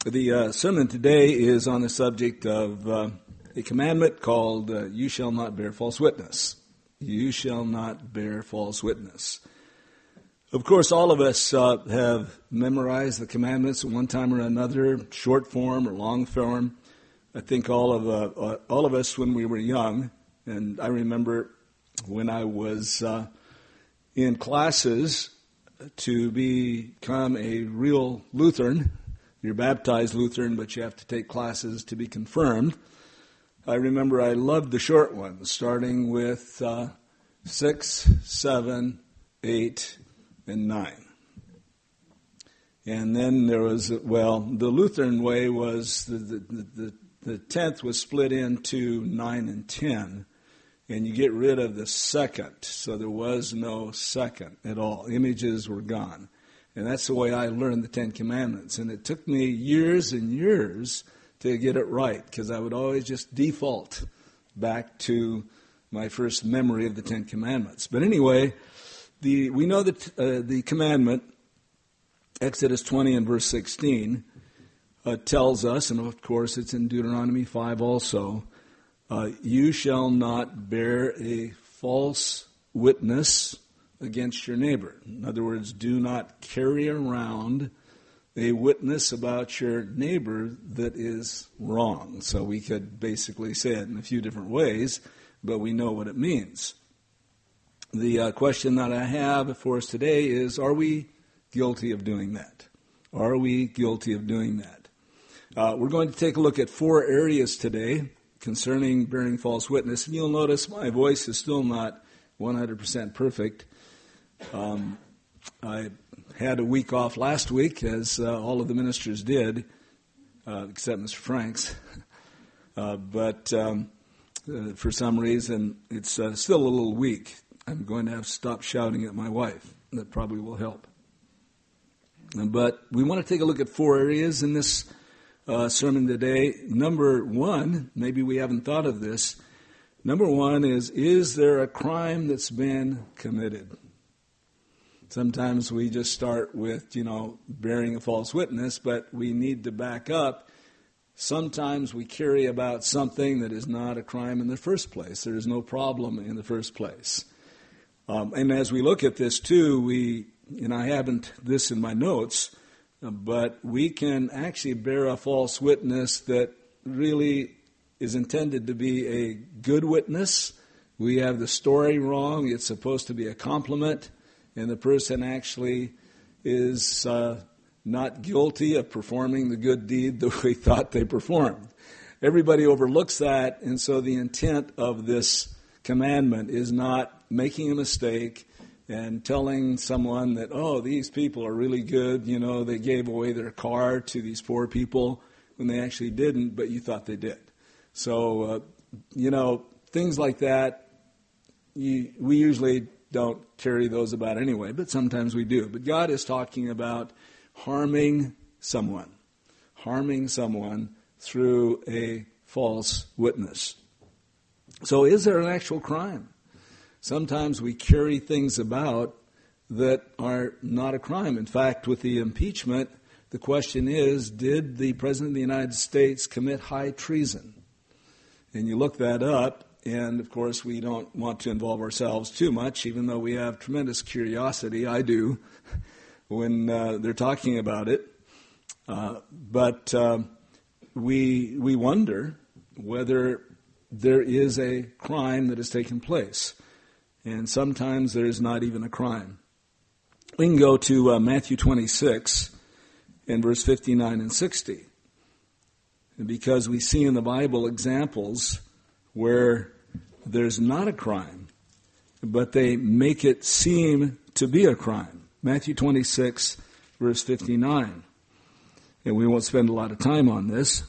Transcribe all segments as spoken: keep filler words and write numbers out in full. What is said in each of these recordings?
The uh, sermon today is on the subject of uh, a commandment called uh, you shall not bear false witness. You shall not bear false witness. Of course, all of us uh, have memorized the commandments at one time or another, short form or long form. I think all of uh, uh, all of us when we were young, and I remember when I was uh, in classes to become a real Lutheran. You're baptized Lutheran, but you have to take classes to be confirmed. I remember I loved the short ones, starting with uh, six, seven, eight, and nine. And then there was, well, the Lutheran way was the the, the, the tenth was split into nine and ten, and you get rid of the second, so there was no second at all. Images were gone. And that's the way I learned the Ten Commandments. And it took me years and years to get it right, because I would always just default back to my first memory of the Ten Commandments. But anyway, the we know that uh, the commandment, Exodus twenty and verse sixteen, uh, tells us, and of course it's in Deuteronomy five also, uh, you shall not bear a false witness against your neighbor. In other words, do not carry around a witness about your neighbor that is wrong. So we could basically say it in a few different ways, but we know what it means. The uh, question that I have for us today is, are we guilty of doing that? Are we guilty of doing that? Uh, we're going to take a look at four areas today concerning bearing false witness. And you'll notice my voice is still not one hundred percent perfect. Um, I had a week off last week, as uh, all of the ministers did, uh, except Mister Franks. uh, but um, uh, for some reason, it's uh, still a little weak. I'm going to have to stop shouting at my wife. That probably will help. But we want to take a look at four areas in this uh, sermon today. Number one, maybe we haven't thought of this. Number one is, is there a crime that's been committed? Sometimes we just start with, you know, bearing a false witness, but we need to back up. Sometimes we carry about something that is not a crime in the first place. There is no problem in the first place. Um, and as we look at this too, we, and I haven't this in my notes, but we can actually bear a false witness that really is intended to be a good witness. We have the story wrong. It's supposed to be a compliment. And the person actually is uh, not guilty of performing the good deed that we thought they performed. Everybody overlooks that, and so the intent of this commandment is not making a mistake and telling someone that, oh, these people are really good, you know, they gave away their car to these poor people when they actually didn't, but you thought they did. So, uh, you know, things like that, you, we usually don't carry those about anyway, but sometimes we do. But God is talking about harming someone, harming someone through a false witness. So is there an actual crime? Sometimes we carry things about that are not a crime. In fact, with the impeachment, the question is, did the President of the United States commit high treason? And you look that up, and, of course, we don't want to involve ourselves too much, even though we have tremendous curiosity. I do, when uh, they're talking about it. Uh, but uh, we we wonder whether there is a crime that has taken place. And sometimes there's not even a crime. We can go to uh, Matthew twenty-six and verse fifty-nine and sixty. And because we see in the Bible examples where there's not a crime, but they make it seem to be a crime. Matthew twenty-six, verse fifty-nine. And we won't spend a lot of time on this.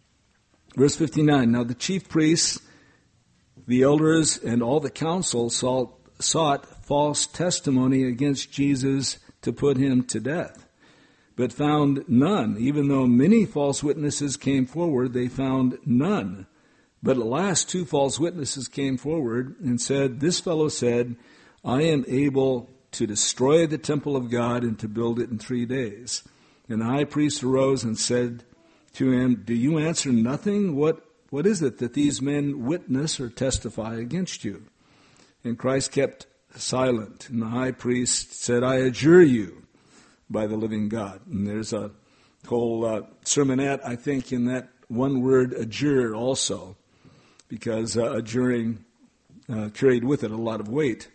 Verse fifty-nine, now the chief priests, the elders, and all the council sought, sought false testimony against Jesus to put him to death, but found none. Even though many false witnesses came forward, they found none. But at last two false witnesses came forward and said, this fellow said, I am able to destroy the temple of God and to build it in three days. And the high priest arose and said to him, "Do you answer nothing? What What is it that these men witness or testify against you?" And Christ kept silent. And the high priest said, "I adjure you by the living God." And there's a whole uh, sermonette, I think, in that one word, adjure, also, because uh, adjuring uh, carried with it a lot of weight.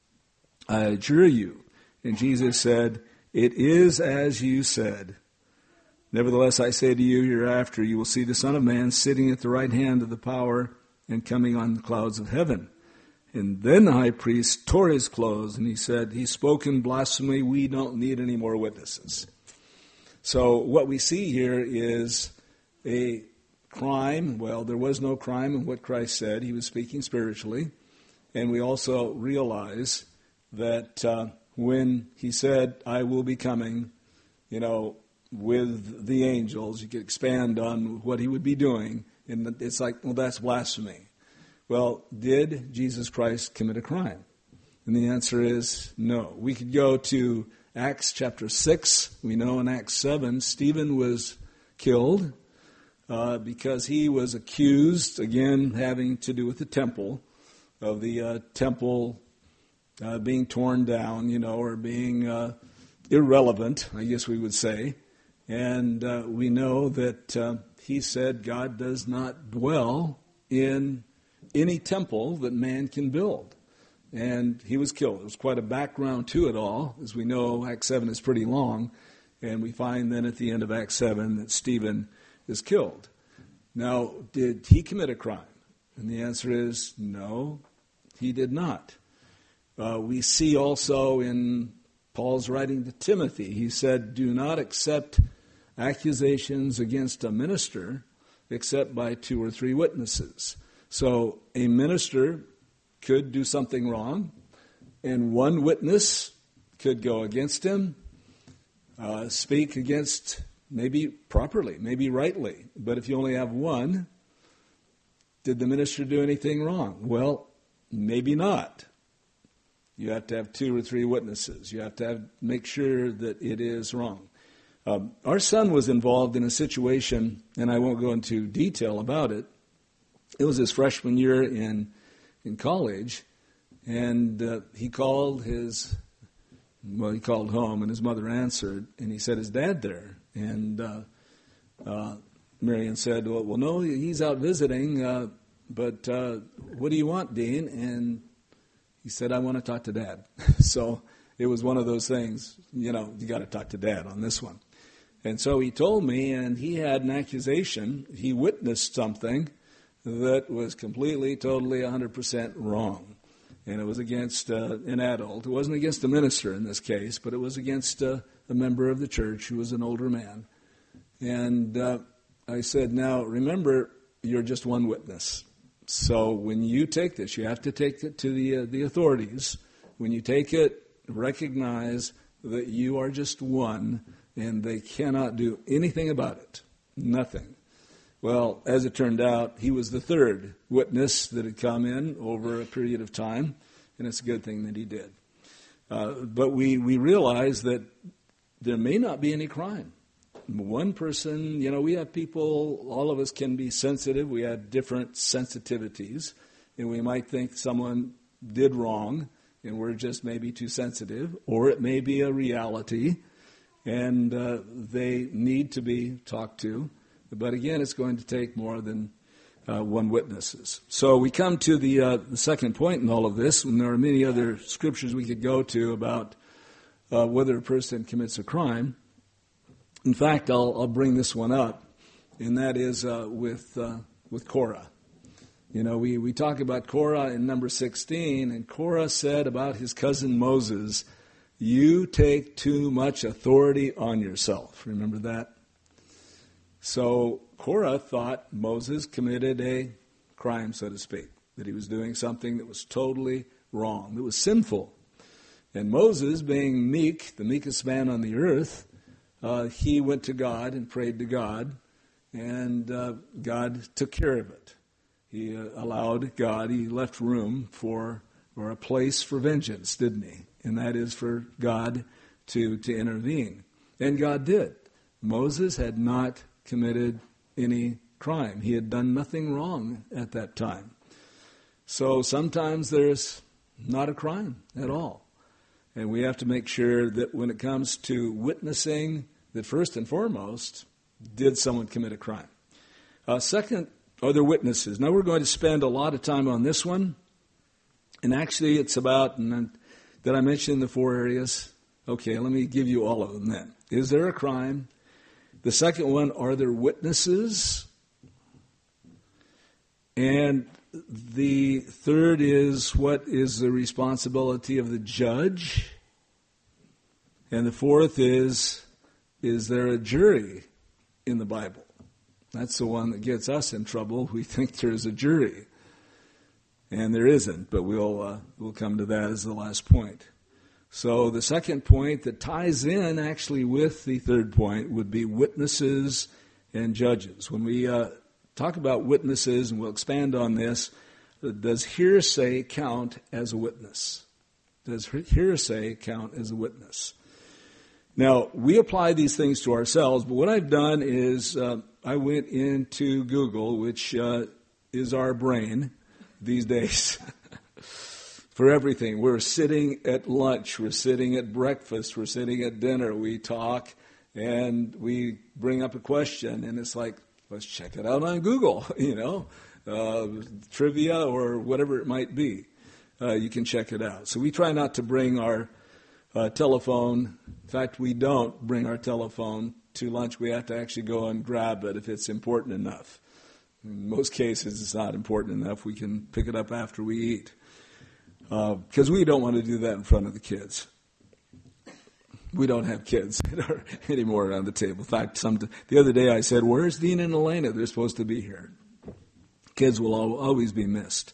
"I adjure you." And Jesus said, "It is as you said. Nevertheless, I say to you, hereafter you will see the Son of Man sitting at the right hand of the power and coming on the clouds of heaven." And then the high priest tore his clothes and he said, "He's spoken blasphemy. We don't need any more witnesses." So what we see here is a crime. Well, there was no crime in what Christ said. He was speaking spiritually. And we also realize that uh, when he said, "I will be coming," you know, with the angels, you could expand on what he would be doing. And it's like, well, that's blasphemy. Well, did Jesus Christ commit a crime? And the answer is no. We could go to Acts chapter six. We know in Acts seven, Stephen was killed uh, because he was accused, again, having to do with the temple, of the uh, temple uh, being torn down, you know, or being uh, irrelevant, I guess we would say. And uh, we know that uh, he said God does not dwell in any temple that man can build. And he was killed. There's quite a background to it all. As we know, Acts seven is pretty long. And we find then at the end of Acts seven that Stephen is killed. Now, did he commit a crime? And the answer is no, he did not. Uh, we see also in Paul's writing to Timothy, he said, "Do not accept accusations against a minister except by two or three witnesses." So a minister could do something wrong, and one witness could go against him, uh, speak against, maybe properly, maybe rightly. But if you only have one, did the minister do anything wrong? Well, maybe not. You have to have two or three witnesses. You have to have, make sure that it is wrong. Um, our son was involved in a situation, and I won't go into detail about it. It was his freshman year in in college, and uh, he called his, well, he called home, and his mother answered, and he said, "Is Dad there?" And uh, uh, Marion said, well, well, no, he's out visiting, uh, but uh, what do you want, Dean? And he said, "I want to talk to Dad." So it was one of those things, you know, you got to talk to Dad on this one. And so he told me, and he had an accusation. He witnessed something that was completely, totally, one hundred percent wrong. And it was against uh, an adult. It wasn't against a minister in this case, but it was against uh, a member of the church who was an older man. And uh, I said, "Now, remember, you're just one witness. So when you take this, you have to take it to the uh, the authorities. When you take it, recognize that you are just one, and they cannot do anything about it. Nothing." Well, as it turned out, he was the third witness that had come in over a period of time, and it's a good thing that he did. Uh, but we, we realize that there may not be any crime. One person, you know, we have people, all of us can be sensitive. We have different sensitivities, and we might think someone did wrong, and we're just maybe too sensitive, or it may be a reality, and uh, they need to be talked to. But again, it's going to take more than uh, one witnesses. So we come to the, uh, the second point in all of this, and there are many other scriptures we could go to about uh, whether a person commits a crime. In fact, I'll, I'll bring this one up, and that is uh, with uh, with Korah. You know, we, we talk about Korah in number sixteen, and Korah said about his cousin Moses, "You take too much authority on yourself." Remember that? So Korah thought Moses committed a crime, so to speak, that he was doing something that was totally wrong, that was sinful. And Moses, being meek, the meekest man on the earth, uh, he went to God and prayed to God, and uh, God took care of it. He uh, allowed God, he left room for, or a place for vengeance, didn't he? And that is for God to, to intervene. And God did. Moses had not committed any crime. He had done nothing wrong at that time. So sometimes there's not a crime at all. And we have to make sure that when it comes to witnessing, that first and foremost, did someone commit a crime? Uh, second, are there witnesses? Now we're going to spend a lot of time on this one. And actually it's about, and did I mention the four areas? Okay, let me give you all of them then. Is there a crime? The second one, are there witnesses? And the third is, what is the responsibility of the judge? And the fourth is, is there a jury in the Bible? That's the one that gets us in trouble. We think there's a jury. And there isn't, but we'll uh, we'll come to that as the last point. So the second point that ties in actually with the third point would be witnesses and judges. When we uh, talk about witnesses, and we'll expand on this, does hearsay count as a witness? Does hearsay count as a witness? Now, we apply these things to ourselves, but what I've done is uh, I went into Google, which uh, is our brain these days. For everything. We're sitting at lunch, we're sitting at breakfast, we're sitting at dinner, we talk, and we bring up a question, and it's like, let's check it out on Google, you know, uh, trivia or whatever it might be. Uh, you can check it out. So we try not to bring our uh, telephone. In fact, we don't bring our telephone to lunch. We have to actually go and grab it if it's important enough. In most cases, it's not important enough. We can pick it up after we eat. Because uh, we don't want to do that in front of the kids. We don't have kids anymore around the table. In fact, some, the other day I said, where's Dean and Elena? They're supposed to be here. Kids will al- always be missed.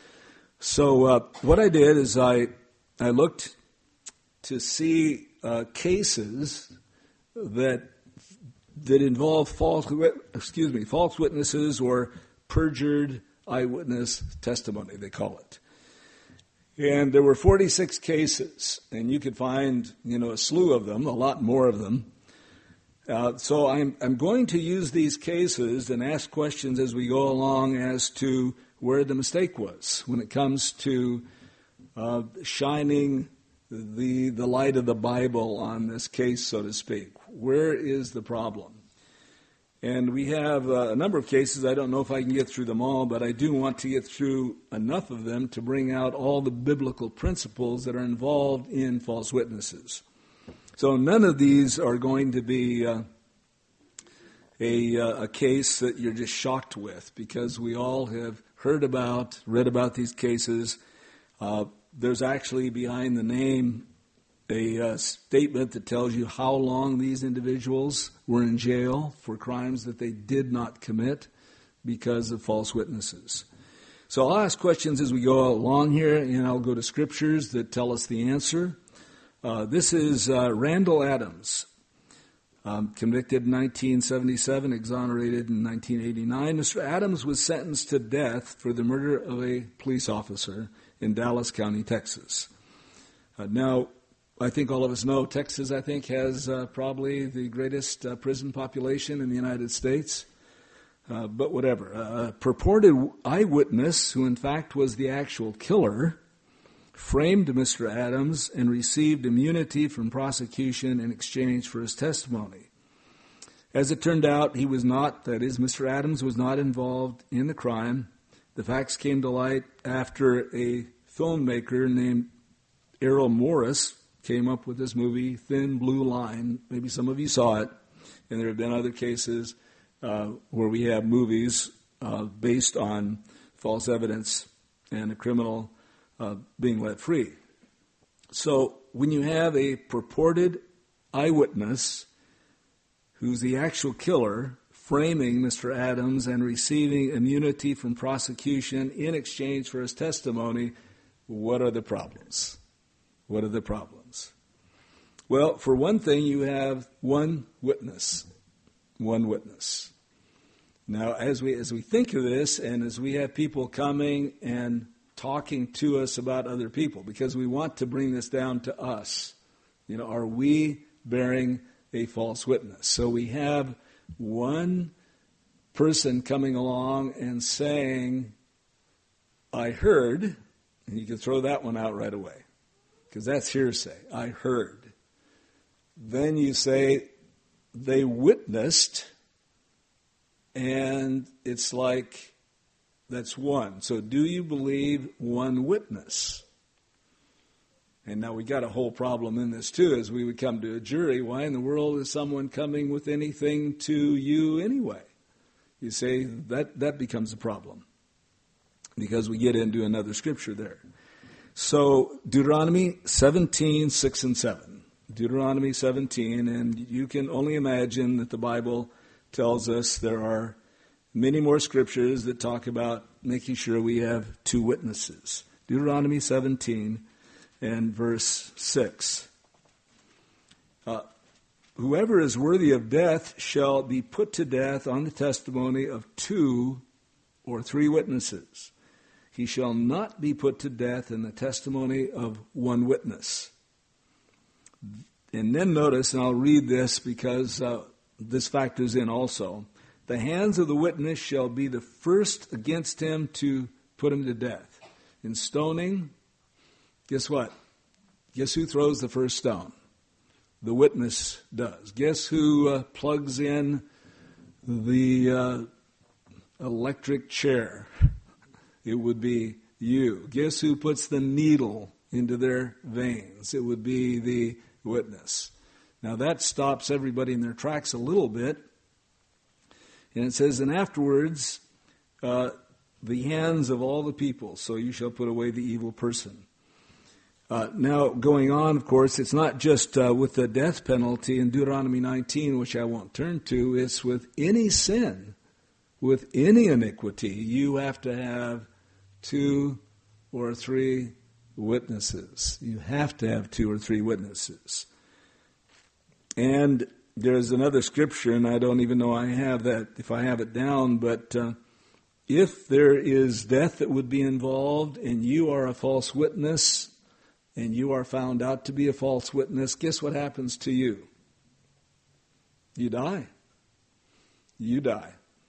So uh, what I did is I I looked to see uh, cases that that involve false excuse me false witnesses or perjured eyewitness testimony, they call it. And there were forty-six cases, and you could find, you know, a slew of them, a lot more of them. Uh, so I'm, I'm going to use these cases and ask questions as we go along as to where the mistake was when it comes to uh, shining the the light of the Bible on this case, so to speak. Where is the problem? And we have uh, a number of cases. I don't know if I can get through them all, but I do want to get through enough of them to bring out all the biblical principles that are involved in false witnesses. So none of these are going to be uh, a, uh, a case that you're just shocked with, because we all have heard about, read about these cases. Uh, there's actually behind the name a uh, statement that tells you how long these individuals were in jail for crimes that they did not commit because of false witnesses. So I'll ask questions as we go along here, and I'll go to scriptures that tell us the answer. Uh, this is uh, Randall Adams, um, convicted in nineteen seventy-seven, exonerated in nineteen eighty-nine. Mister Adams was sentenced to death for the murder of a police officer in Dallas County, Texas. Uh, now, I think all of us know Texas, I think, has uh, probably the greatest uh, prison population in the United States. Uh, but whatever. A purported eyewitness, who in fact was the actual killer, framed Mister Adams and received immunity from prosecution in exchange for his testimony. As it turned out, he was not, that is, Mister Adams was not involved in the crime. The facts came to light after a filmmaker named Errol Morris came up with this movie, Thin Blue Line. Maybe some of you saw it. And there have been other cases uh, where we have movies uh, based on false evidence and a criminal uh, being let free. So when you have a purported eyewitness who's the actual killer framing Mister Adams and receiving immunity from prosecution in exchange for his testimony, what are the problems? What are the problems? Well, for one thing, you have one witness. One witness. Now, as we as we think of this, and as we have people coming and talking to us about other people, because we want to bring this down to us, you know, are we bearing a false witness? So we have one person coming along and saying, I heard, and you can throw that one out right away, because that's hearsay. I heard. Then you say, they witnessed, and it's like, that's one. So do you believe one witness? And now we got a whole problem in this too, as we would come to a jury. Why in the world is someone coming with anything to you anyway? You say that that becomes a problem, because we get into another scripture there. So Deuteronomy seventeen, six and seven. Deuteronomy seventeen, and you can only imagine that the Bible tells us there are many more scriptures that talk about making sure we have two witnesses. Deuteronomy seventeen and verse six. Uh, Whoever is worthy of death shall be put to death on the testimony of two or three witnesses. He shall not be put to death in the testimony of one witness. And then notice, and I'll read this because uh, this factors in also. The hands of the witness shall be the first against him to put him to death. In stoning, guess what? Guess who throws the first stone? The witness does. Guess who uh, plugs in the uh, electric chair? It would be you. Guess who puts the needle into their veins? It would be the witness. Now that stops everybody in their tracks a little bit. And it says, and afterwards, uh, the hands of all the people, so you shall put away the evil person. Uh, now, going on, of course, it's not just uh, with the death penalty in Deuteronomy nineteen, which I won't turn to. It's with any sin, with any iniquity, you have to have two or three witnesses. You have to have two or three witnesses. And there's another scripture, and I don't even know I have that, if I have it down, but uh, if there is death that would be involved and you are a false witness, and you are found out to be a false witness, guess what happens to you? You die. You die.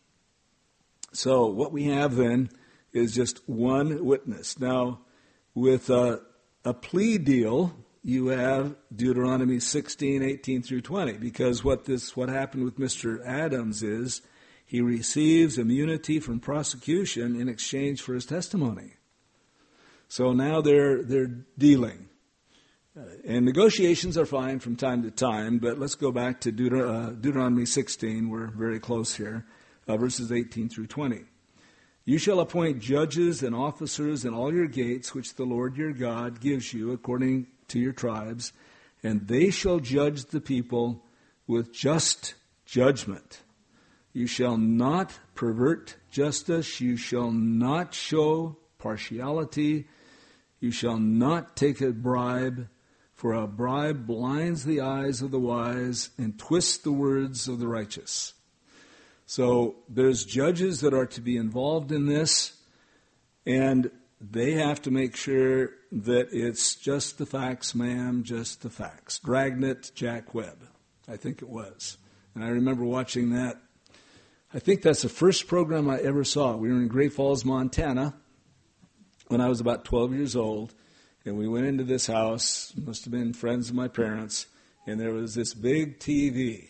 So what we have then is just one witness. Now, with a, a plea deal, you have Deuteronomy sixteen, eighteen through twenty, because what this what happened with Mister Adams is he receives immunity from prosecution in exchange for his testimony. So now they're they're dealing. Uh, and negotiations are fine from time to time, but let's go back to Deuter- uh, Deuteronomy sixteen. We're very close here, uh, verses eighteen through twenty. You shall appoint judges and officers in all your gates, which the Lord your God gives you according to your tribes, and they shall judge the people with just judgment. You shall not pervert justice. You shall not show partiality. You shall not take a bribe, for a bribe blinds the eyes of the wise and twists the words of the righteous. So there's judges that are to be involved in this, and they have to make sure that it's just the facts, ma'am, just the facts. Dragnet, Jack Webb, I think it was. And I remember watching that. I think that's the first program I ever saw. We were in Great Falls, Montana, when I was about twelve years old, and we went into this house, must have been friends of my parents, and there was this big T V,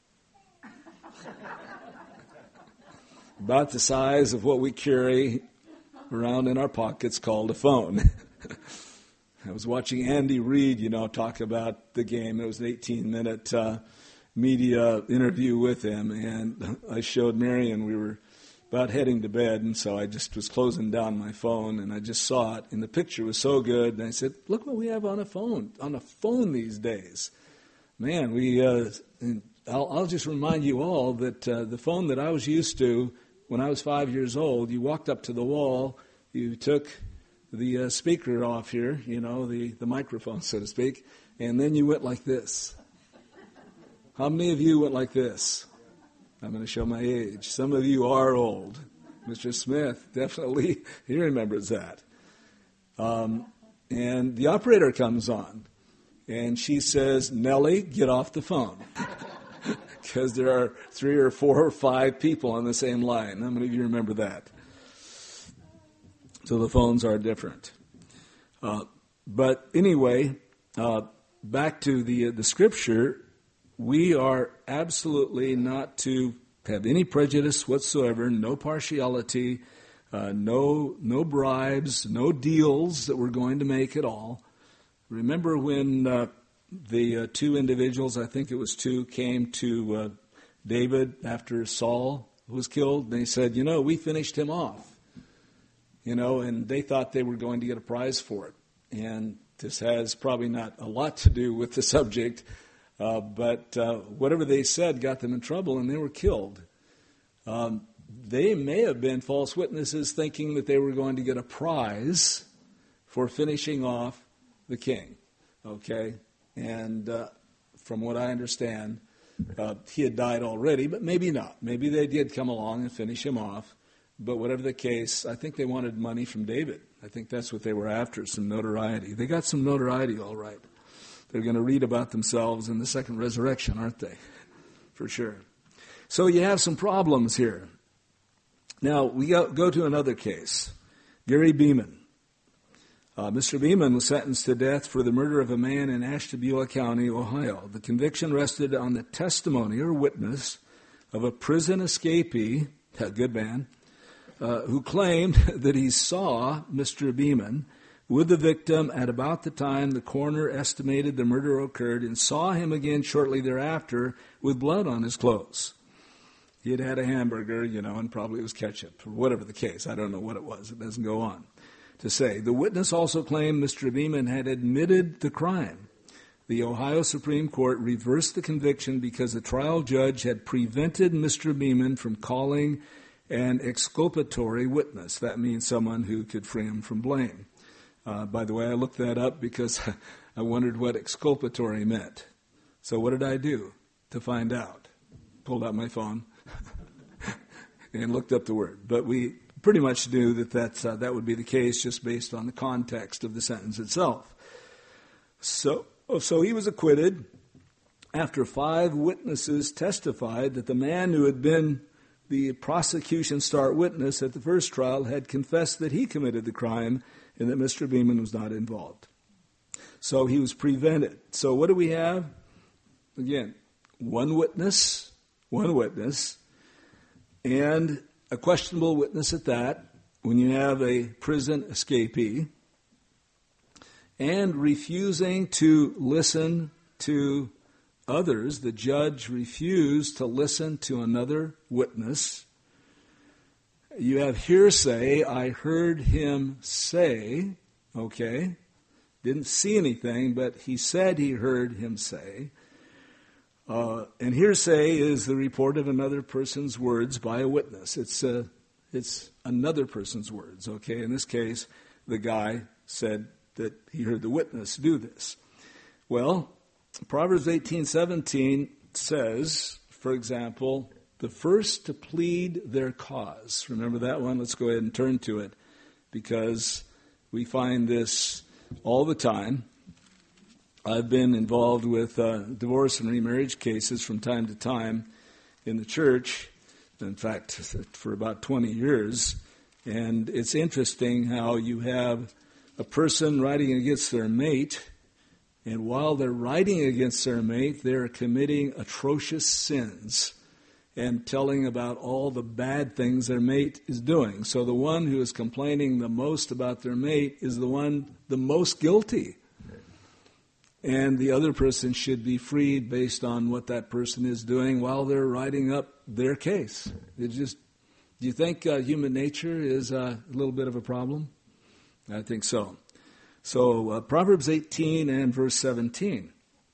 about the size of what we carry around in our pockets called a phone. I was watching Andy Reid, you know, talk about the game. It was an eighteen-minute uh, media interview with him, and I showed Marion. We were about heading to bed, and so I just was closing down my phone, and I just saw it, and the picture was so good, and I said, look what we have on a phone, on a phone these days. Man, we, uh, I'll, I'll just remind you all that uh, the phone that I was used to when I was five years old, you walked up to the wall, you took the uh, speaker off here, you know, the, the microphone, so to speak, and then you went like this. How many of you went like this? I'm going to show my age. Some of you are old. Mister Smith, definitely, he remembers that. Um, and the operator comes on, and she says, Nellie, get off the phone. because there are three or four or five people on the same line. How many of you remember that? So the phones are different. Uh, but anyway, uh, back to the uh, the scripture, we are absolutely not to have any prejudice whatsoever, no partiality, uh, no no bribes, no deals that we're going to make at all. Remember when uh, the uh, two individuals, I think it was two, came to uh, David after Saul was killed, and they said, you know, we finished him off. You know, and they thought they were going to get a prize for it. And this has probably not a lot to do with the subject, uh, but uh, whatever they said got them in trouble, and they were killed. Um, they may have been false witnesses thinking that they were going to get a prize for finishing off the king, okay? And uh, from what I understand, uh, he had died already, but maybe not. Maybe they did come along and finish him off. But whatever the case, I think they wanted money from David. I think that's what they were after, some notoriety. They got some notoriety, all right. They're going to read about themselves in the second resurrection, aren't they? For sure. So you have some problems here. Now, we go, go to another case. Gary Beeman. Uh, Mister Beeman was sentenced to death for the murder of a man in Ashtabula County, Ohio. The conviction rested on the testimony or witness of a prison escapee, a good man, Uh, who claimed that he saw Mister Beeman with the victim at about the time the coroner estimated the murder occurred and saw him again shortly thereafter with blood on his clothes. He had had a hamburger, you know, and probably it was ketchup or whatever the case. I don't know what it was. It doesn't go on to say. The witness also claimed Mister Beeman had admitted the crime. The Ohio Supreme Court reversed the conviction because the trial judge had prevented Mister Beeman from calling an exculpatory witness. That means someone who could free him from blame. Uh, by the way, I looked that up because I wondered what exculpatory meant. So what did I do to find out? Pulled out my phone and looked up the word. But we pretty much knew that that's, uh, that would be the case just based on the context of the sentence itself. So, so he was acquitted after five witnesses testified that the man who had been the prosecution's star witness at the first trial had confessed that he committed the crime and that Mister Beeman was not involved. So he was prevented. So what do we have? Again, one witness, one witness, and a questionable witness at that, when you have a prison escapee, and refusing to listen to others. The judge refused to listen to another witness. You have hearsay. I heard him say, okay, didn't see anything, but he said he heard him say. Uh, and hearsay is the report of another person's words by a witness. It's uh, it's another person's words, okay? In this case, the guy said that he heard the witness do this. Well, Proverbs eighteen seventeen says, for example, the first to plead their cause. Remember that one? Let's go ahead and turn to it because we find this all the time. I've been involved with uh, divorce and remarriage cases from time to time in the church, in fact, for about twenty years. And it's interesting how you have a person writing against their mate, and while they're writing against their mate, they're committing atrocious sins and telling about all the bad things their mate is doing. So the one who is complaining the most about their mate is the one the most guilty. And the other person should be freed based on what that person is doing while they're writing up their case. It just, do you think uh, human nature is uh, a little bit of a problem? I think so. So uh, Proverbs eighteen and verse seventeen.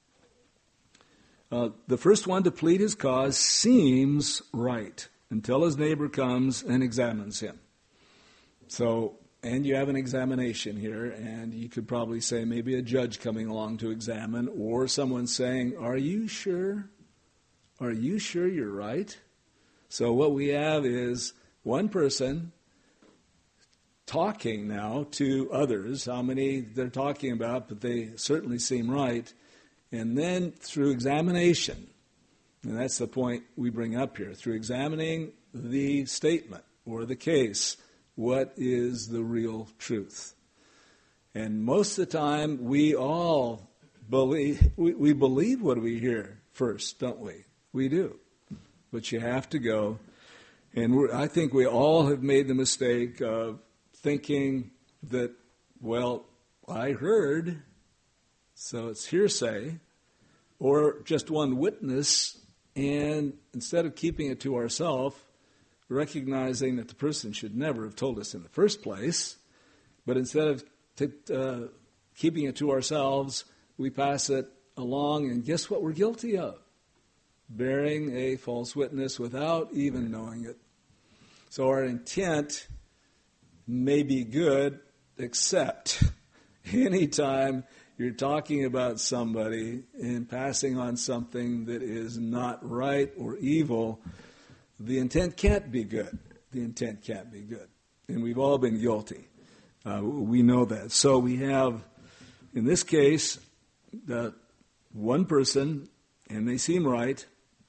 Uh, the first one to plead his cause seems right until his neighbor comes and examines him. So, and you have an examination here, and you could probably say maybe a judge coming along to examine, or someone saying, are you sure? Are you sure you're right? So what we have is one person talking now to others, how many they're talking about, but they certainly seem right. And then through examination, And that's the point we bring up here. Through examining the statement or the case, what is the real truth? And most of the time, we all believe, we, we believe what we hear first, don't we? We do. But you have to go. And we're, I think we all have made the mistake of thinking that, well, I heard, so it's hearsay, or just one witness, and instead of keeping it to ourselves, recognizing that the person should never have told us in the first place, but instead of t- uh, keeping it to ourselves, we pass it along, and guess what we're guilty of? Bearing a false witness without even knowing it. So our intent may be good, except anytime you're talking about somebody and passing on something that is not right or evil, the intent can't be good. The intent can't be good. And we've all been guilty. Uh, we know that. So we have, in this case, the one person, and they seem right.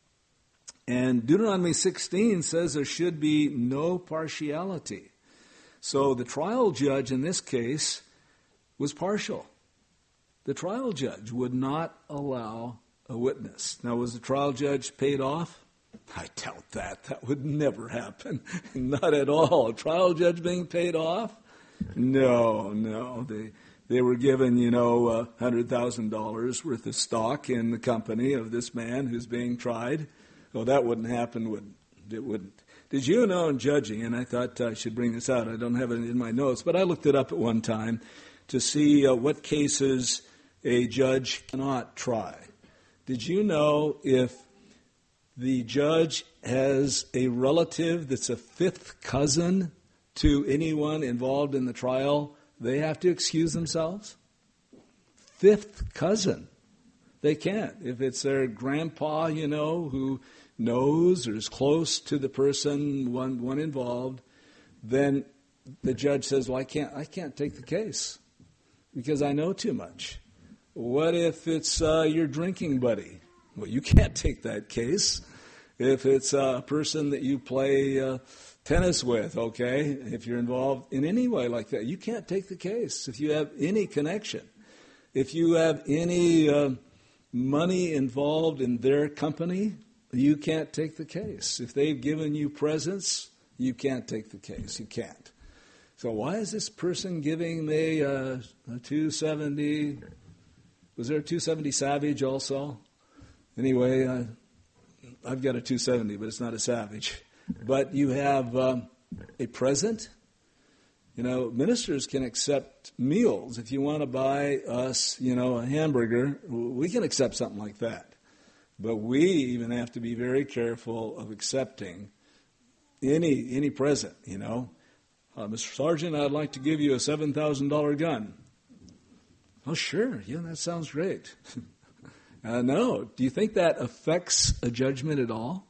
And Deuteronomy sixteen says there should be no partiality. So the trial judge in this case was partial. The trial judge would not allow a witness. Now, was the trial judge paid off? I doubt that. That would never happen. Not at all. A trial judge being paid off? No, no. They they were given, you know, uh, one hundred thousand dollars worth of stock in the company of this man who's being tried. Well, that wouldn't happen, would it? Wouldn't. Did you know in judging, and I thought I should bring this out, I don't have it in my notes, but I looked it up at one time to see uh, what cases a judge cannot try. Did you know if the judge has a relative that's a fifth cousin to anyone involved in the trial, they have to excuse themselves? Fifth cousin. They can't. If it's their grandpa, you know, who knows or is close to the person, one one involved, then the judge says, well, I can't I can't take the case because I know too much. What if it's uh, your drinking buddy? Well, you can't take that case. If it's a person that you play uh, tennis with, okay, if you're involved in any way like that, you can't take the case. If you have any connection, if you have any uh, money involved in their company, you can't take the case. If they've given you presents, you can't take the case. You can't. So why is this person giving me uh, a two seventy? Was there a two seventy Savage also? Anyway, uh, I've got a two seventy, but it's not a Savage. But you have um, a present. You know, ministers can accept meals. If you want to buy us, you know, a hamburger, we can accept something like that. But we even have to be very careful of accepting any any present, you know. Uh, Mister Sergeant, I'd like to give you a seven thousand dollars gun. Oh, sure. Yeah, that sounds great. uh, no. Do you think that affects a judgment at all?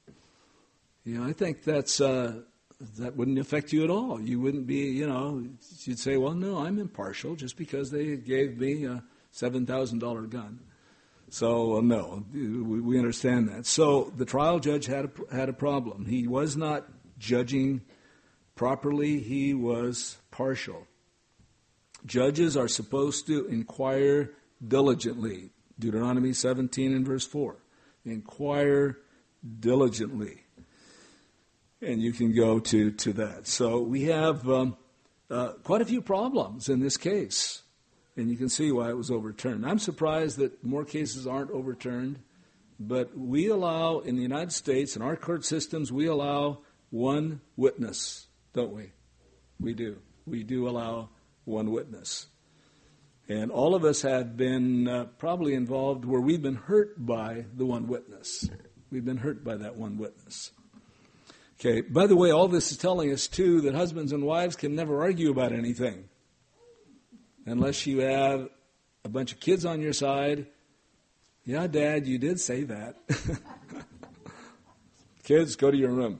You know, I think that's uh, that wouldn't affect you at all. You wouldn't be, you know, you'd say, well, no, I'm impartial just because they gave me a seven thousand dollars gun. So, uh, no, we, we understand that. So the trial judge had a, had a problem. He was not judging properly. He was partial. Judges are supposed to inquire diligently. Deuteronomy seventeen and verse four. Inquire diligently. And you can go to, to that. So we have um, uh, quite a few problems in this case. And you can see why it was overturned. I'm surprised that more cases aren't overturned. But we allow, in the United States, in our court systems, we allow one witness, don't we? We do. We do allow one witness. And all of us have been uh, probably involved where we've been hurt by the one witness. We've been hurt by that one witness. Okay, by the way, all this is telling us, too, that husbands and wives can never argue about anything unless you have a bunch of kids on your side. Yeah, Dad, you did say that. Kids, go to your room.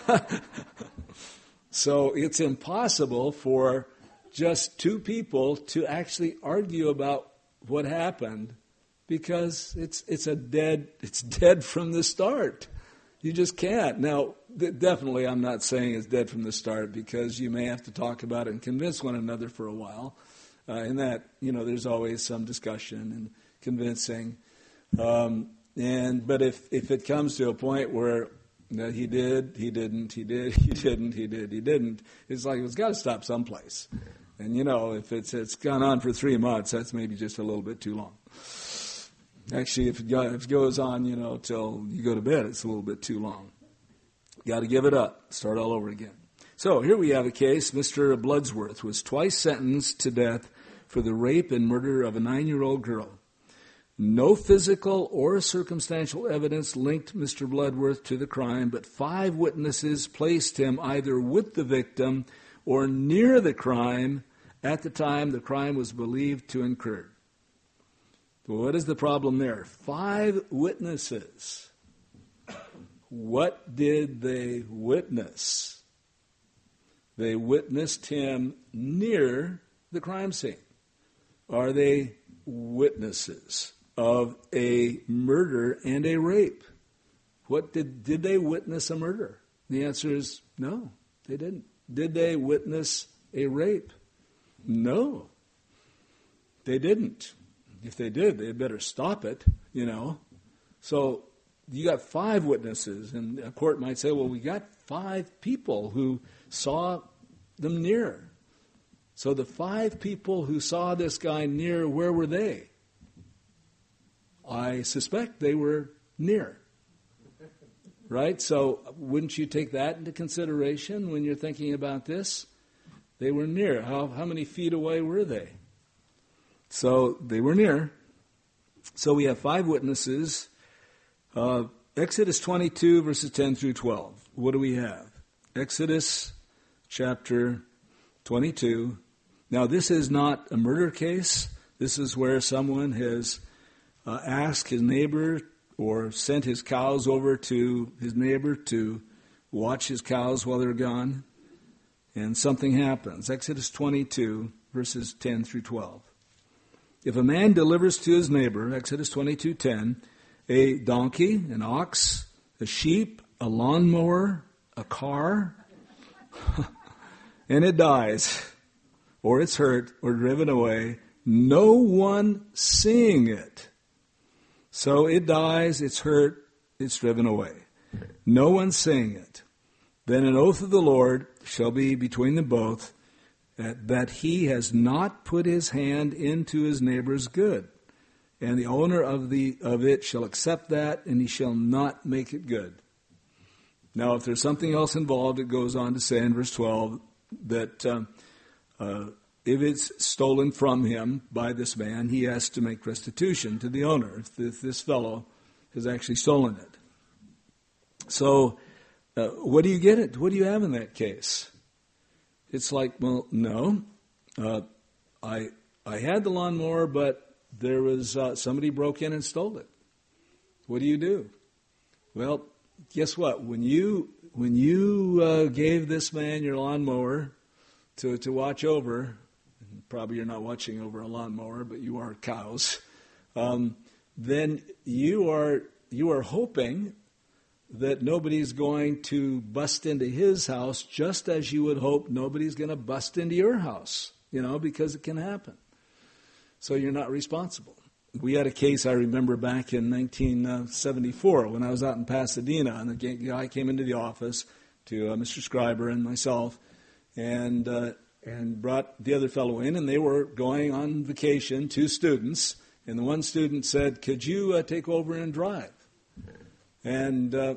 So it's impossible for just two people to actually argue about what happened because it's it's a dead it's dead from the start. You just can't. Now, th- definitely I'm not saying it's dead from the start, because you may have to talk about it and convince one another for a while. Uh, and that, you know, there's always some discussion and convincing. Um, and but if, if it comes to a point where that he did, he didn't, he did, he didn't, he did, he didn't, it's like it's got to stop someplace. And, you know, if it's it's gone on for three months, that's maybe just a little bit too long. Actually, if it, go, if it goes on, you know, till you go to bed, it's a little bit too long. Got to give it up. Start all over again. So here we have a case. Mister Bloodsworth was twice sentenced to death for the rape and murder of a nine-year-old girl. No physical or circumstantial evidence linked Mister Bloodworth to the crime, but five witnesses placed him either with the victim or near the crime at the time the crime was believed to occur. What is the problem there? Five witnesses. What did they witness? They witnessed him near the crime scene. Are they witnesses of a murder and a rape? What did did they witness a murder? The answer is no, they didn't. Did they witness a rape? No, they didn't. If they did, they'd better stop it, you know. So you got five witnesses, and a court might say, well, we got five people who saw them near. So the five people who saw this guy near, where were they? I suspect they were near. Right? So wouldn't you take that into consideration when you're thinking about this? They were near. How, how many feet away were they? So they were near. So we have five witnesses. Uh, Exodus twenty-two, verses ten through twelve. What do we have? Exodus chapter twenty-two. Now, this is not a murder case. This is where someone has uh, asked his neighbor or sent his cows over to his neighbor to watch his cows while they're gone. And something happens. Exodus twenty-two, verses ten through twelve. If a man delivers to his neighbor, Exodus twenty-two ten, a donkey, an ox, a sheep, a lawnmower, a car, and it dies, or it's hurt, or driven away, no one seeing it. So it dies, it's hurt, it's driven away. No one seeing it. Then an oath of the Lord shall be between them both, that, that he has not put his hand into his neighbor's good. And the owner of the of it shall accept that, and he shall not make it good. Now, if there's something else involved, it goes on to say in verse twelve that um, uh, if it's stolen from him by this man, he has to make restitution to the owner if this, this fellow has actually stolen it. So, uh, what do you get it? What do you have in that case? It's like, well, no, uh, I I had the lawnmower, but there was uh, somebody broke in and stole it. What do you do? Well, guess what? When you when you uh, gave this man your lawnmower to to watch over, probably you're not watching over a lawnmower, but you are cows. Um, then you are you are hoping that nobody's going to bust into his house, just as you would hope nobody's going to bust into your house, you know, because it can happen. So you're not responsible. We had a case I remember back in nineteen seventy-four when I was out in Pasadena, and the guy came into the office to uh, Mister Scriber and myself, and uh, and brought the other fellow in, and they were going on vacation, two students, and the one student said, could you uh, take over and drive? And uh,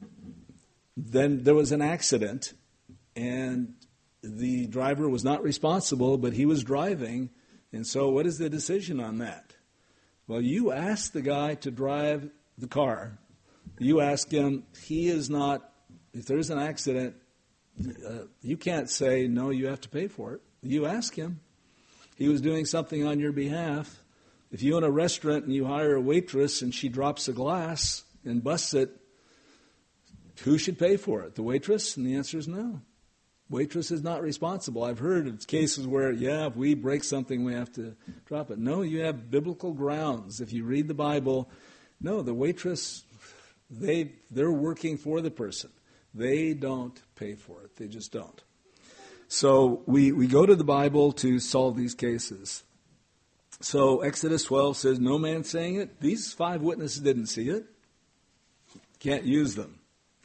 then there was an accident, and the driver was not responsible, but he was driving. And so what is the decision on that? Well, you ask the guy to drive the car. You ask him, he is not, if there's an accident, uh, you can't say, no, you have to pay for it. You ask him. He was doing something on your behalf. If you own a restaurant and you hire a waitress and she drops a glass and busts it, who should pay for it? The waitress? And the answer is no. Waitress is not responsible. I've heard of cases where, yeah, if we break something, we have to drop it. No, you have biblical grounds. If you read the Bible, no, the waitress, they, they're working for the person. They don't pay for it. They just don't. So we, we go to the Bible to solve these cases. So Exodus twelve says, no man saying it. These five witnesses didn't see it. Can't use them.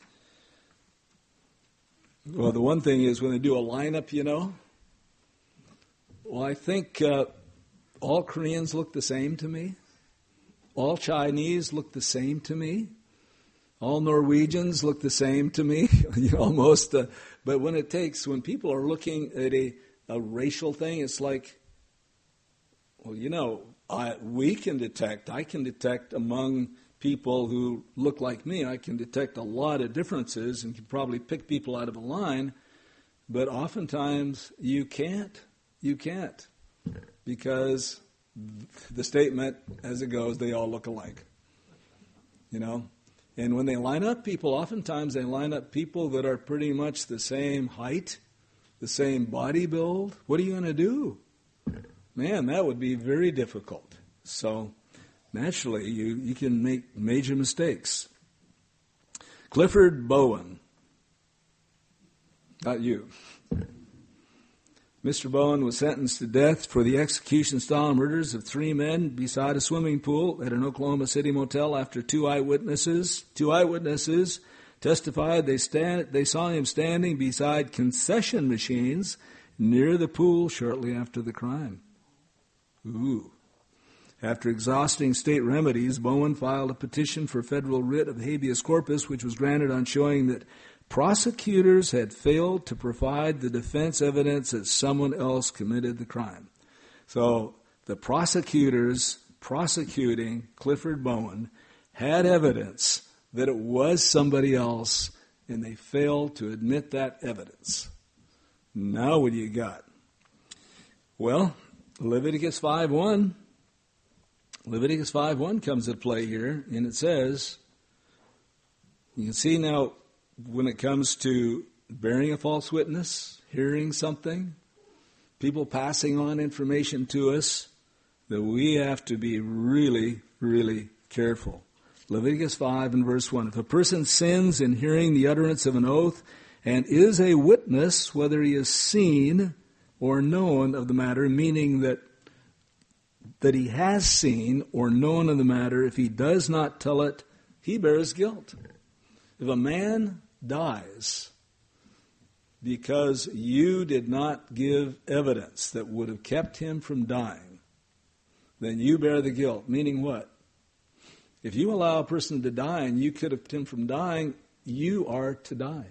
Well, the one thing is when they do a lineup, you know, well, I think uh, all Koreans look the same to me. All Chinese look the same to me. All Norwegians look the same to me, you know, almost. Uh, but when it takes, when people are looking at a, a racial thing, it's like, well, you know, I, we can detect, I can detect among people who look like me, I can detect a lot of differences and can probably pick people out of a line, but oftentimes you can't. You can't. Because the statement, as it goes, they all look alike. You know? And when they line up people, oftentimes they line up people that are pretty much the same height, the same body build. What are you going to do? Man, that would be very difficult. So, naturally, you, you can make major mistakes. Clifford Bowen. Not you. Mister Bowen was sentenced to death for the execution-style murders of three men beside a swimming pool at an Oklahoma City motel after two eyewitnesses, two eyewitnesses testified they stand, they saw him standing beside concession machines near the pool shortly after the crime. Ooh. After exhausting state remedies, Bowen filed a petition for federal writ of habeas corpus, which was granted on showing that prosecutors had failed to provide the defense evidence that someone else committed the crime. So the prosecutors prosecuting Clifford Bowen had evidence that it was somebody else, and they failed to admit that evidence. Now what do you got? Well, Leviticus five one. Leviticus five one comes into play here, and it says, you can see now, when it comes to bearing a false witness, hearing something, people passing on information to us, that we have to be really, really careful. Leviticus five and verse one. If a person sins in hearing the utterance of an oath and is a witness, whether he is seen or known of the matter, meaning that that he has seen or known of the matter, if he does not tell it, he bears guilt. If a man dies because you did not give evidence that would have kept him from dying, then you bear the guilt. Meaning what? If you allow a person to die and you could have kept him from dying, you are to die.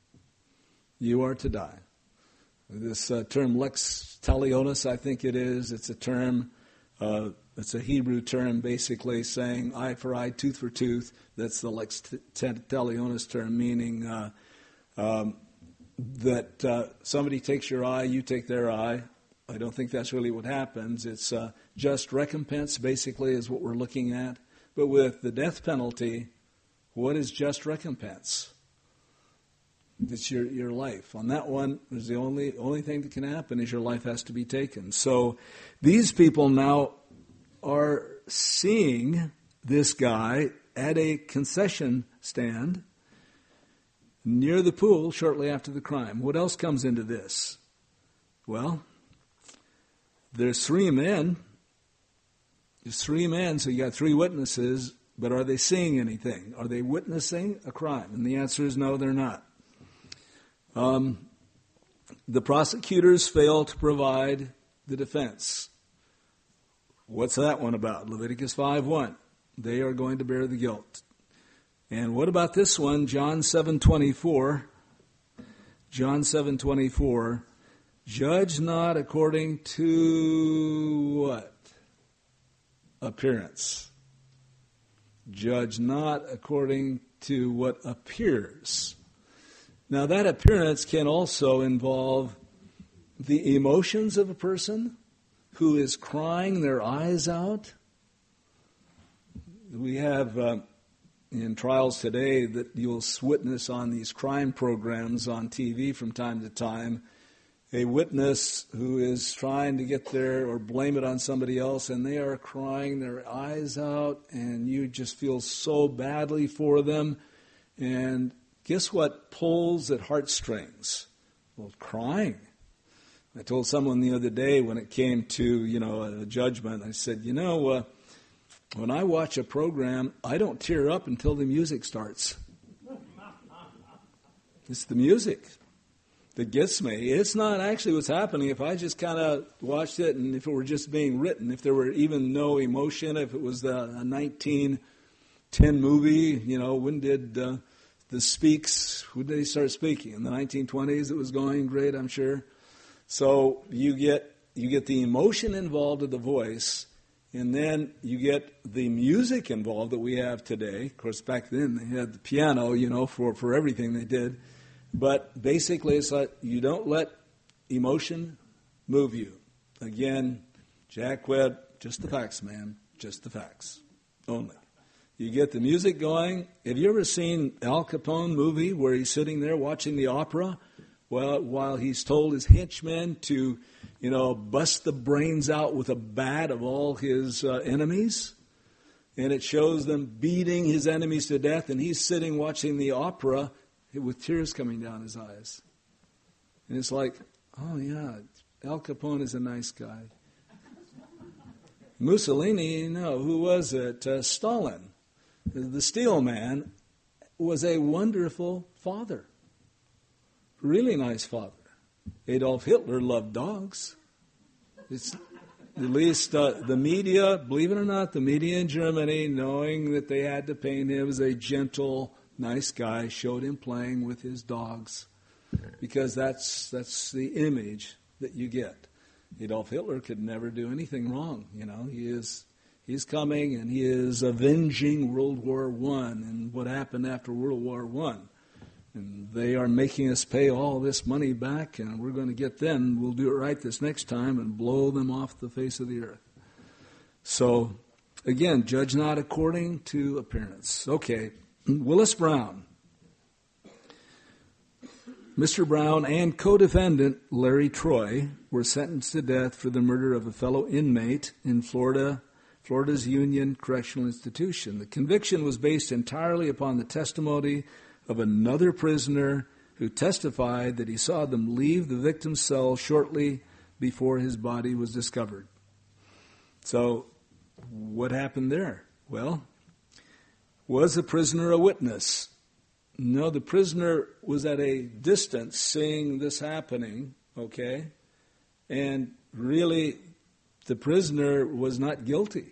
You are to die. This uh, term lex talionis, I think it is, it's a term, uh, it's a Hebrew term basically saying eye for eye, tooth for tooth. That's the lex talionis term, meaning uh, um, that uh, somebody takes your eye, you take their eye. I don't think that's really what happens. It's uh, just recompense, basically, is what we're looking at. But with the death penalty, what is just recompense? It's your, your life. On that one, there's the only only thing that can happen is your life has to be taken. So these people now are seeing this guy at a concession stand near the pool shortly after the crime. What else comes into this? Well, there's three men. There's three men, so you got three witnesses, but are they seeing anything? Are they witnessing a crime? And the answer is no, they're not. Um, the prosecutors fail to provide the defense. What's that one about? Leviticus five one. They are going to bear the guilt. And what about this one? John seven twenty-four. John seven twenty-four. Judge not according to what? Appearance. Judge not according to what appears. Now that appearance can also involve the emotions of a person who is crying their eyes out. We have uh, in trials today that you'll witness on these crime programs on T V from time to time, a witness who is trying to get there or blame it on somebody else, and they are crying their eyes out, and you just feel so badly for them. And guess what pulls at heartstrings? Well, crying. I told someone the other day when it came to, you know, a judgment, I said, you know, uh, when I watch a program, I don't tear up until the music starts. It's the music that gets me. It's not actually what's happening. If I just kind of watched it and if it were just being written, if there were even no emotion, if it was the, a nineteen ten movie, you know, when did uh, the Speaks, when did they start speaking? In the nineteen twenties it was going great, I'm sure. So you get you get the emotion involved of the voice, and then you get the music involved that we have today. Of course, back then they had the piano, you know, for, for everything they did. But basically it's like you don't let emotion move you. Again, Jack Webb, just the facts, man. Just the facts. Only. You get the music going. Have you ever seen Al Capone movie where he's sitting there watching the opera? Well, while he's told his henchmen to, you know, bust the brains out with a bat of all his uh, enemies, and it shows them beating his enemies to death, and he's sitting watching the opera with tears coming down his eyes. And it's like, oh yeah, Al Capone is a nice guy. Mussolini, you know, who was it? Uh, Stalin, the steel man, was a wonderful father. Really nice father. Adolf Hitler loved dogs. It's at least uh, the media, believe it or not, the media in Germany, knowing that they had to paint him as a gentle, nice guy, showed him playing with his dogs, because that's that's the image that you get. Adolf Hitler could never do anything wrong. You know, he is he's coming and he is avenging World War One and what happened after World War One. And they are making us pay all this money back, and we're going to get them. We'll do it right this next time and blow them off the face of the earth. So, again, judge not according to appearance. Okay, Willis Brown. Mister Brown and co-defendant Larry Troy were sentenced to death for the murder of a fellow inmate in Florida, Florida's Union Correctional Institution. The conviction was based entirely upon the testimony of another prisoner who testified that he saw them leave the victim's cell shortly before his body was discovered. So, what happened there? Well, was the prisoner a witness? No, the prisoner was at a distance seeing this happening, okay? And really, the prisoner was not guilty.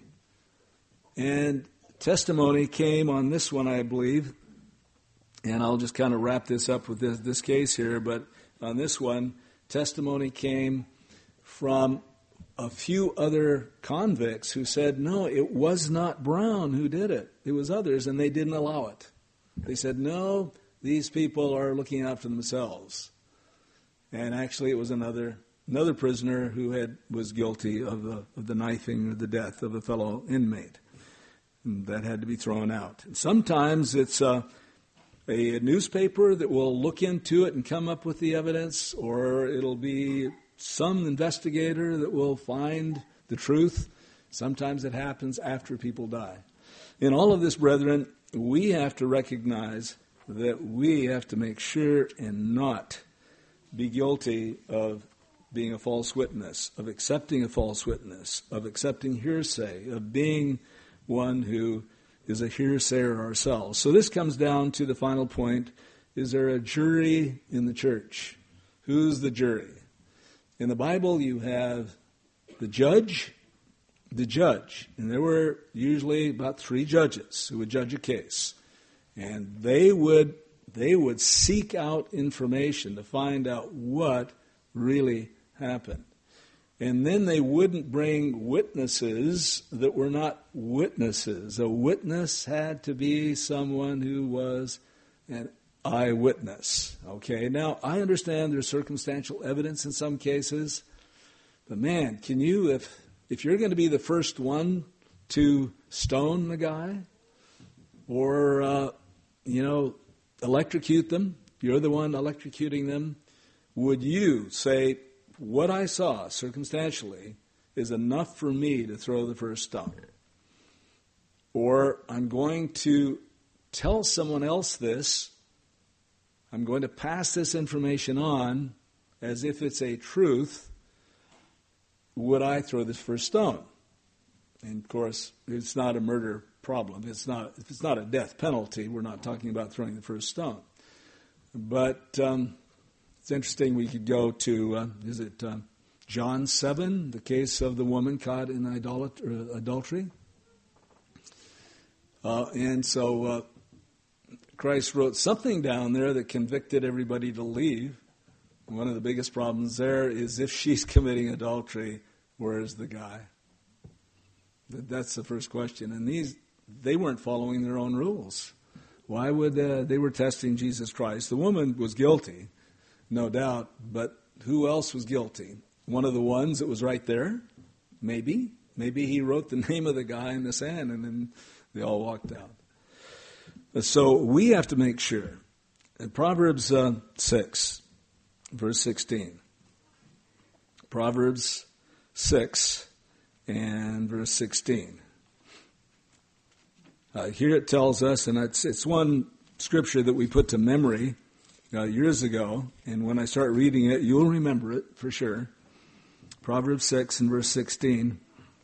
And testimony came on this one, I believe, and I'll just kind of wrap this up with this, this case here, but on this one, testimony came from a few other convicts who said, no, it was not Brown who did it. It was others, and they didn't allow it. They said, no, these people are looking out for themselves. And actually it was another another prisoner who had was guilty of the, of the knifing or the death of a fellow inmate. And that had to be thrown out. And sometimes it's uh, a newspaper that will look into it and come up with the evidence, or it'll be some investigator that will find the truth. Sometimes it happens after people die. In all of this, brethren, we have to recognize that we have to make sure and not be guilty of being a false witness, of accepting a false witness, of accepting hearsay, of being one who is a hearsayer ourselves. So this comes down to the final point. Is there a jury in the church? Who's the jury? In the Bible, you have the judge, the judge. And there were usually about three judges who would judge a case. And they would they would seek out information to find out what really happened. And then they wouldn't bring witnesses that were not witnesses. A witness had to be someone who was an eyewitness. Okay, now I understand there's circumstantial evidence in some cases, but man, can you, if if you're going to be the first one to stone the guy, or, uh, you know, electrocute them. You're the one electrocuting them. Would you say, what I saw circumstantially is enough for me to throw the first stone? Or I'm going to tell someone else this. I'm going to pass this information on as if it's a truth. Would I throw this first stone? And of course, it's not a murder problem. It's not. If it's not a death penalty, we're not talking about throwing the first stone. But um, it's interesting. We could go to uh, is it uh, John seven, the case of the woman caught in idolat- or adultery. Uh, and so uh, Christ wrote something down there that convicted everybody to leave. One of the biggest problems there is if she's committing adultery, where is the guy? That's the first question. And these, they weren't following their own rules. Why would uh, they were testing Jesus Christ? The woman was guilty, no doubt, but who else was guilty? One of the ones that was right there? Maybe. Maybe he wrote the name of the guy in the sand and then they all walked out. So we have to make sure. In Proverbs uh, six, verse sixteen. Proverbs six and verse sixteen. Uh, here it tells us, and it's, it's one scripture that we put to memory uh, years ago, and when I start reading it, you'll remember it for sure. Proverbs six and verse sixteen.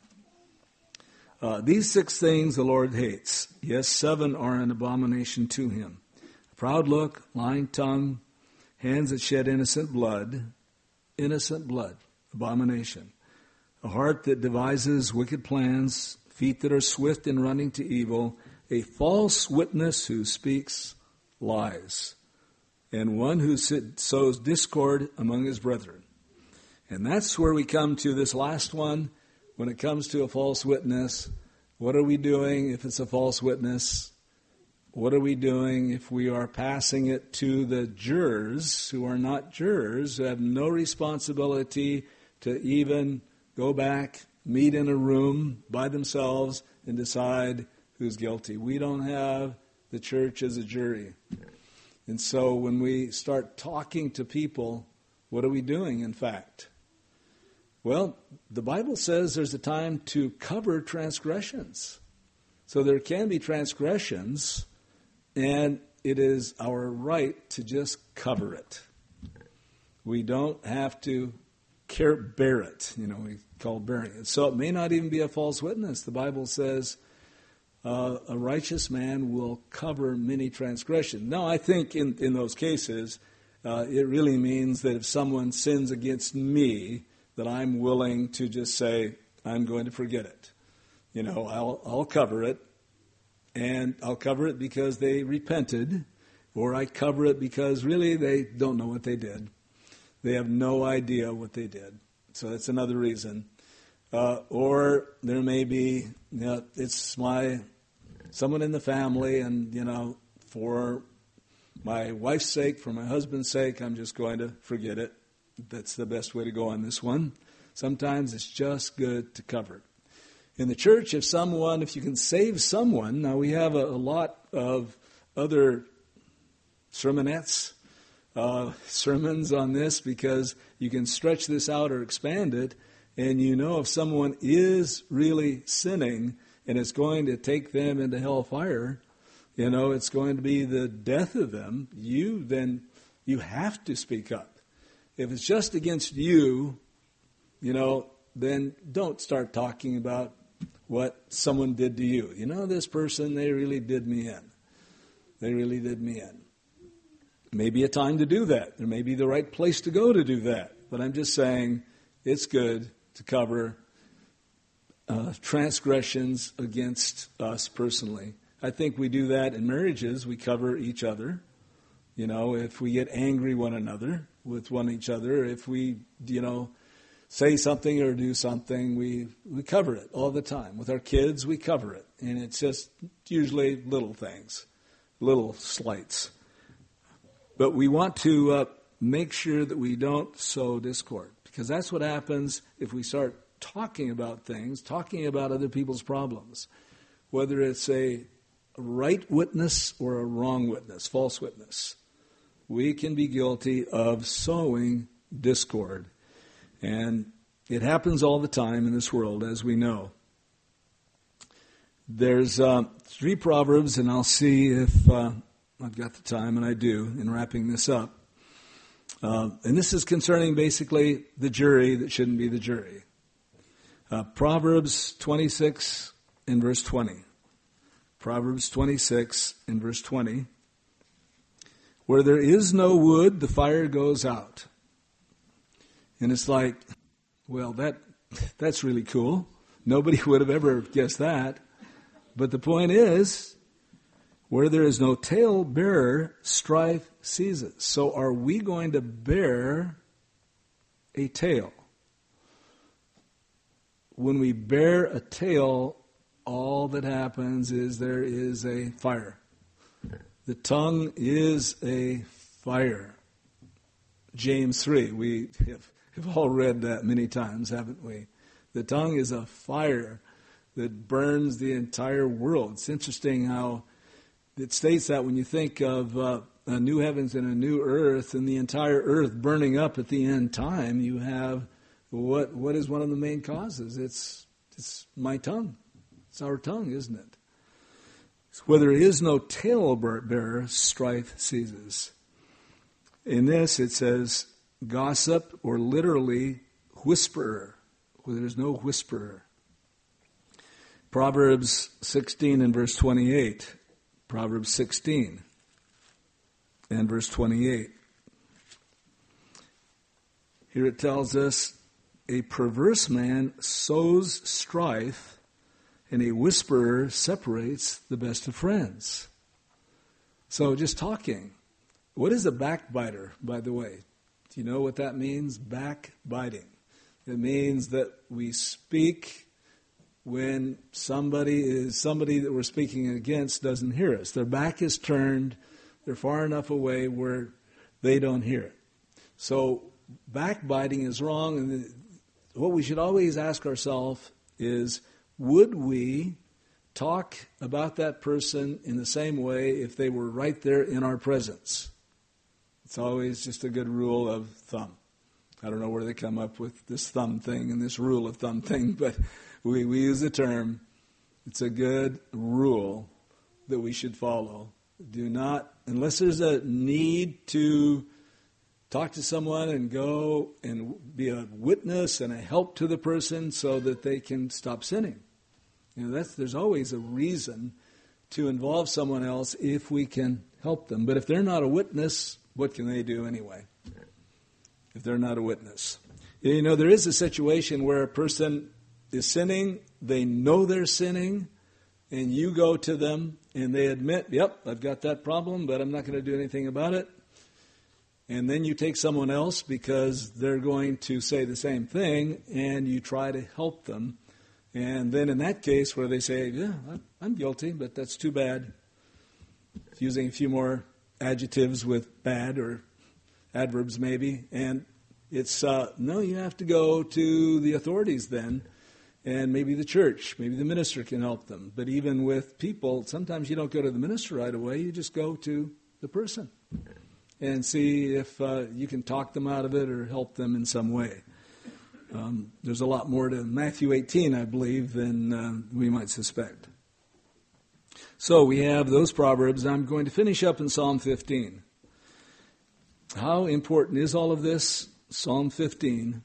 Uh, These six things the Lord hates. Yes, seven are an abomination to him. A proud look, lying tongue, hands that shed innocent blood, innocent blood, abomination. A heart that devises wicked plans, feet that are swift in running to evil, a false witness who speaks lies, and one who sit, sows discord among his brethren. And that's where we come to this last one. When it comes to a false witness, what are we doing if it's a false witness? What are we doing if we are passing it to the jurors who are not jurors, who have no responsibility to even go back, meet in a room by themselves, and decide who's guilty? We don't have the church as a jury. And so when we start talking to people, what are we doing, in fact? Well, the Bible says there's a time to cover transgressions. So there can be transgressions, and it is our right to just cover it. We don't have to care, bear it. You know, we call bearing it. So it may not even be a false witness. The Bible says uh, a righteous man will cover many transgressions. Now, I think in, in those cases, uh, it really means that if someone sins against me, that I'm willing to just say, I'm going to forget it. You know, I'll, I'll cover it, and I'll cover it because they repented, or I cover it because really they don't know what they did. They have no idea what they did. So that's another reason. Uh, or there may be, you know, it's my, someone in the family, and, you know, for my wife's sake, for my husband's sake, I'm just going to forget it. That's the best way to go on this one. Sometimes it's just good to cover it. In the church, if someone, if you can save someone, now we have a, a lot of other sermonettes, uh, sermons on this, because you can stretch this out or expand it, and you know if someone is really sinning and it's going to take them into hellfire, you know, it's going to be the death of them, you then, you have to speak up. If it's just against you, you know, then don't start talking about what someone did to you. You know, this person, they really did me in. They really did me in. Maybe a time to do that. There may be the right place to go to do that. But I'm just saying it's good to cover uh, transgressions against us personally. I think we do that in marriages. We cover each other. You know, if we get angry one another, with one each other, if we, you know, say something or do something, we, we cover it all the time. With our kids, we cover it. And it's just usually little things, little slights. But we want to uh, make sure that we don't sow discord, because that's what happens if we start talking about things, talking about other people's problems. Whether it's a right witness or a wrong witness, false witness. We can be guilty of sowing discord. And it happens all the time in this world, as we know. There's uh, three Proverbs, and I'll see if uh, I've got the time, and I do, in wrapping this up. Uh, and this is concerning basically the jury that shouldn't be the jury. Uh, Proverbs twenty-six and verse twenty. Proverbs twenty-six and verse twenty. Where there is no wood, the fire goes out. And it's like, well, that that's really cool. Nobody would have ever guessed that. But the point is, where there is no tale-bearer, strife ceases. So are we going to bear a tale? When we bear a tale, all that happens is there is a fire. The tongue is a fire. James three, we have, have all read that many times, haven't we? The tongue is a fire that burns the entire world. It's interesting how it states that when you think of uh, a new heavens and a new earth and the entire earth burning up at the end time, you have what what is one of the main causes? It's it's my tongue. It's our tongue, isn't it? Where there is no tale-bearer, strife ceases. In this, it says gossip, or literally whisperer, where there is no whisperer. Proverbs sixteen and verse twenty-eight. Proverbs sixteen and verse twenty-eight. Here it tells us, a perverse man sows strife, and a whisperer separates the best of friends. So just talking. What is a backbiter, by the way? Do you know what that means? Backbiting. It means that we speak when somebody is somebody that we're speaking against doesn't hear us. Their back is turned. They're far enough away where they don't hear it. So backbiting is wrong. And what we should always ask ourselves is, would we talk about that person in the same way if they were right there in our presence? It's always just a good rule of thumb. I don't know where they come up with this thumb thing and this rule of thumb thing, but we, we use the term. It's a good rule that we should follow. Do not, unless there's a need to talk to someone and go and be a witness and a help to the person so that they can stop sinning. You know, that's, there's always a reason to involve someone else if we can help them. But if they're not a witness, what can they do anyway? If they're not a witness. You know, there is a situation where a person is sinning, they know they're sinning, and you go to them and they admit, yep, I've got that problem, but I'm not going to do anything about it. And then you take someone else because they're going to say the same thing, and you try to help them. And then in that case where they say, yeah, I'm guilty, but that's too bad, using a few more adjectives with bad or adverbs maybe, and it's, uh, no, you have to go to the authorities then, and maybe the church, maybe the minister can help them. But even with people, sometimes you don't go to the minister right away, you just go to the person and see if uh, you can talk them out of it or help them in some way. Um, there's a lot more to Matthew eighteen, I believe, than uh, we might suspect. So we have those Proverbs. I'm going to finish up in Psalm fifteen. How important is all of this? Psalm fifteen.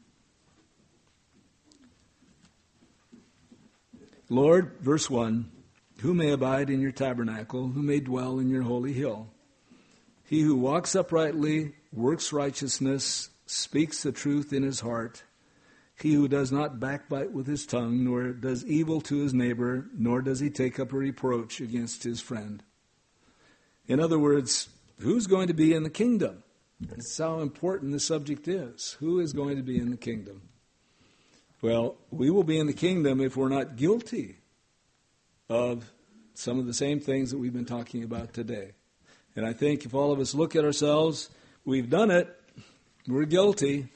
Lord, verse one, who may abide in your tabernacle, who may dwell in your holy hill? He who walks uprightly, works righteousness, speaks the truth in his heart. He who does not backbite with his tongue, nor does evil to his neighbor, nor does he take up a reproach against his friend. In other words, who's going to be in the kingdom? That's how important the subject is. Who is going to be in the kingdom? Well, we will be in the kingdom if we're not guilty of some of the same things that we've been talking about today. And I think if all of us look at ourselves, we've done it, we're guilty,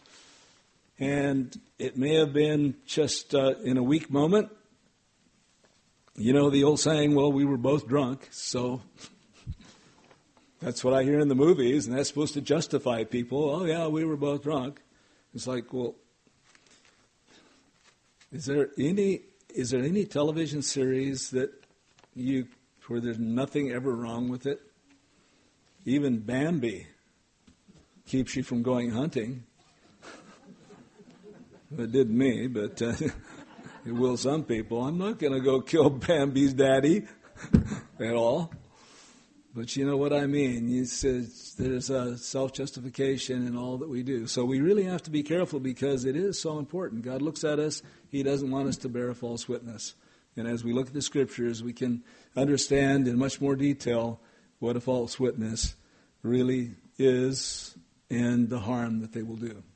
and it may have been just uh, in a weak moment, you know the old saying, well, we were both drunk, so that's what I hear in the movies, and that's supposed to justify people. Oh, yeah, we were both drunk. It's like, well, is there any is there any television series that you where there's nothing ever wrong with it? Even Bambi keeps you from going hunting. It did me, but uh, it will some people. I'm not going to go kill Bambi's daddy at all. But you know what I mean. He says there's a self-justification in all that we do. So we really have to be careful because it is so important. God looks at us. He doesn't want us to bear a false witness. And as we look at the Scriptures, we can understand in much more detail what a false witness really is and the harm that they will do.